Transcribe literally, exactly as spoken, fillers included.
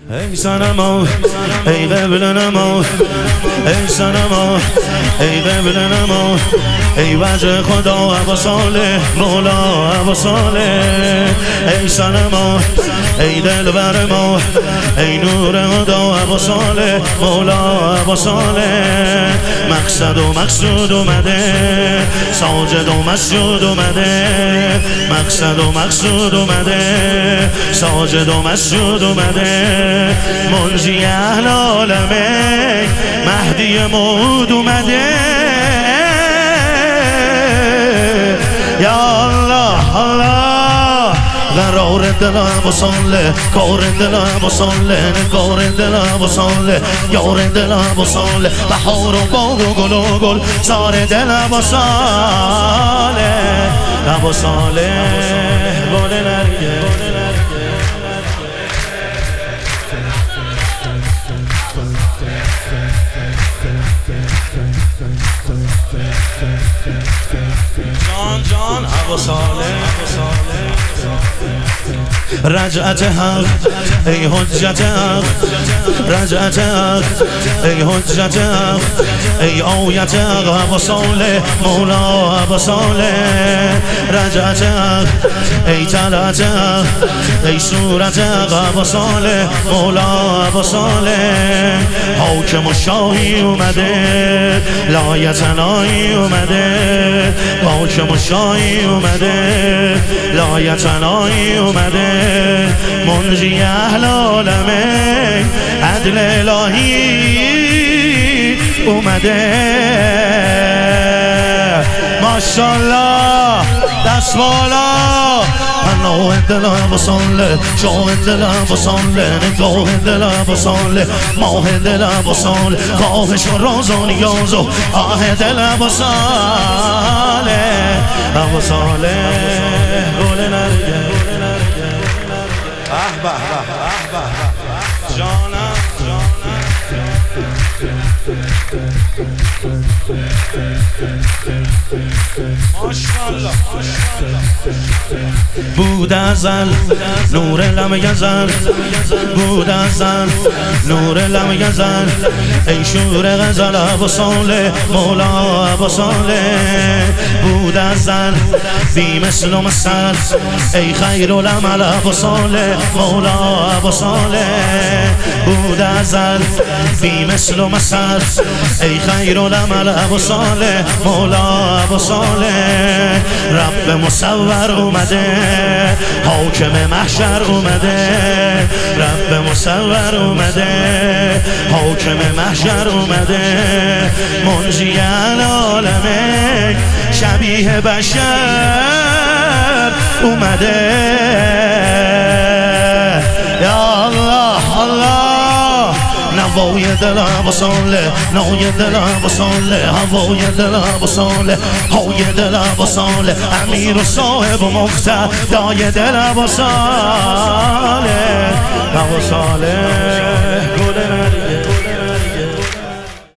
ای صنما ای قبل نما، ای صنما ای قبل نما، ای وجه خدا ابا صالح مولا ابا صالح. ای صنما ای دلبر ما، ای نور خدا ابا صالح مولا ابا صالح. مقصد و مقصود اومده، ساجد و مسجود اومده، مقصد و مقصود اومده، ساجد و مسجود اومده. منجی اهل عالمه مهدی موعود اومده. یا الله الله، قرار دلم و صالح، کار دلم و صالح، نگار دلم و صالح، یار دلم و صالح، بهار و باغ و گل و گل زار دلم و صالح، لب و صالح گل نرگه. جان جان ابو صالح، رجعت حق ای حجت حق، رجعت حق ای حجت حق، ای آیت حق ابو صالح مولا ابو صالح. رجعت حق ای طلعت حق، ای صورت حق ابو صالح مولا ابو صالح. حاکم و شاهی اومده، لایتنایی اومده، حاکم و شاهی اومده، لایتنایی اومده. منجی اهل عالمه عدل الهی اومده. ماشاءالله دست بالا، پناه دلم و صالح، شاه دلم و صالح، نگاه دلم و صالح، ماه دلم و صالح، خواهش و راز و نیاز و آه دلم و صالح، ابو صالح گل نرگه. اه به به به جانم ماشاءالله. بود ازل نور لم یزل، بود ازل نور لم یزل، ای شور غزل ابو صالح مولا ابو صالح. بود ازل بی مثل و مثل، ای خیر العمل ابو صالح مولا ابو صالح. بود ازل بی مثل و مثل، ای خیر العمل ابو صالح مولا ابو صالح. رب مصور اومده، حاکم محشر اومده، رب مصور اومده، حاکم محشر اومده. منجی العالمه شبیه بشر اومده. یا الله الله، نوای دلم و صالح، نوای دلم و صالح، هوای دلم و صالح، های دلم و صالح، امیر و صاحب و مقتدای دلم و صالح، ابو صالح